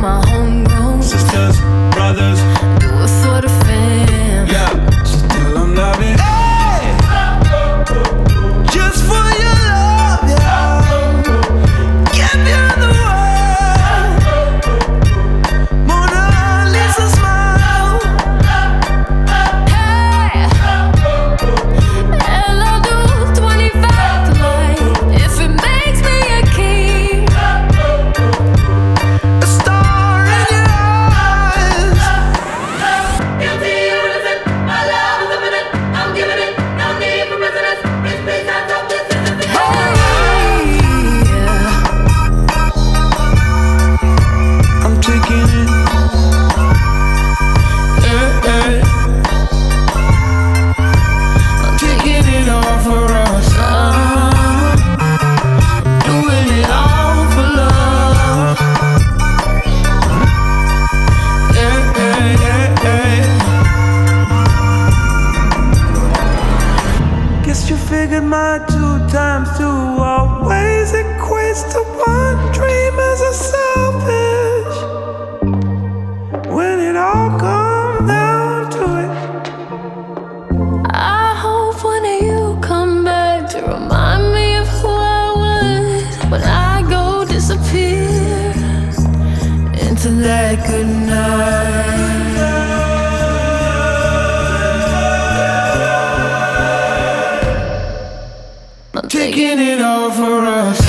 my homegrown sisters, brothers, do it for the fam. yeah. So tell them love it. Hey! Just for your love, yeah. Give you the world. Mona Lisa smile. Hey, and I'll do 25 tonight if it makes me a king. A star in your eyes. Guilty or innocent, my love is infinite. I'm giving it, no need for precedence. This place I talk, this is the I'm taking it. Yeah, yeah. I'm taking it all for us. Doing it all for love. Yeah, yeah, yeah, yeah. Guess you figured my 2 times 2 always equates to 1. Dreamers are selfish when it all comes down to it. I hope one of you come back to remind me of who I was when I go disappear into that good night. Taking it all for us.